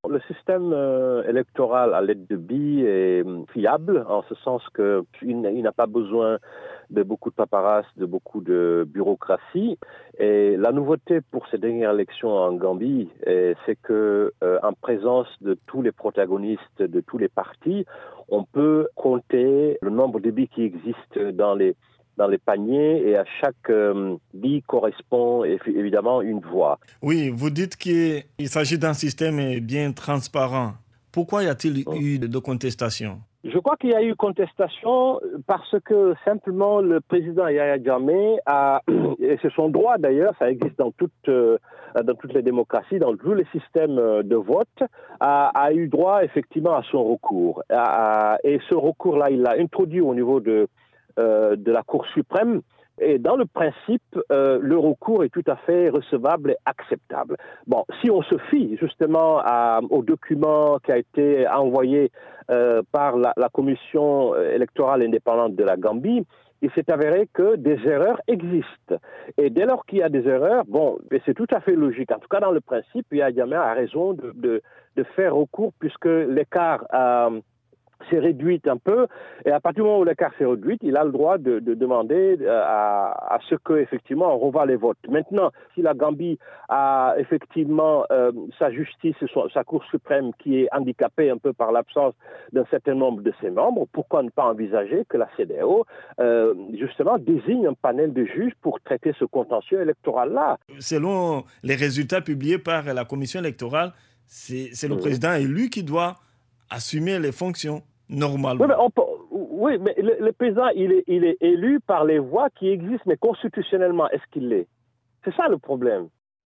Le système électoral à l'aide de billes est fiable, en ce sens qu'il n'a pas besoin de beaucoup de paperasse, de beaucoup de bureaucratie. Et la nouveauté pour ces dernières élections en Gambie, c'est que, en présence de tous les protagonistes de tous les partis, on peut compter le nombre de billes qui existent dans les paniers et à chaque bille correspond évidemment une voix. Oui, vous dites qu'il s'agit d'un système bien transparent. Pourquoi y a-t-il eu de contestation? Je crois qu'il y a eu contestation parce que simplement le président Yahya Jammeh et c'est son droit d'ailleurs, ça existe dans toutes les démocraties, dans tous les systèmes de vote, a eu droit effectivement à son recours. Et ce recours-là, il l'a introduit au niveau de la Cour suprême. Et dans le principe, le recours est tout à fait recevable et acceptable. Bon, si on se fie justement au document qui a été envoyé par la Commission électorale indépendante de la Gambie, il s'est avéré que des erreurs existent. Et dès lors qu'il y a des erreurs, bon, c'est tout à fait logique. En tout cas, dans le principe, Yahya Jammeh a raison de faire recours puisque l'écart s'est réduite un peu, et à partir du moment où l'écart s'est réduit, il a le droit de demander à ce que effectivement on revoie les votes. Maintenant, si la Gambie a effectivement sa justice, sa Cour suprême qui est handicapée un peu par l'absence d'un certain nombre de ses membres, pourquoi ne pas envisager que la CEDEAO justement désigne un panel de juges pour traiter ce contentieux électoral-là? Selon les résultats publiés par la Commission électorale, c'est le président élu qui doit assumer les fonctions normalement. Oui, mais le président, il est élu par les voix qui existent, mais constitutionnellement, est-ce qu'il l'est? C'est ça le problème.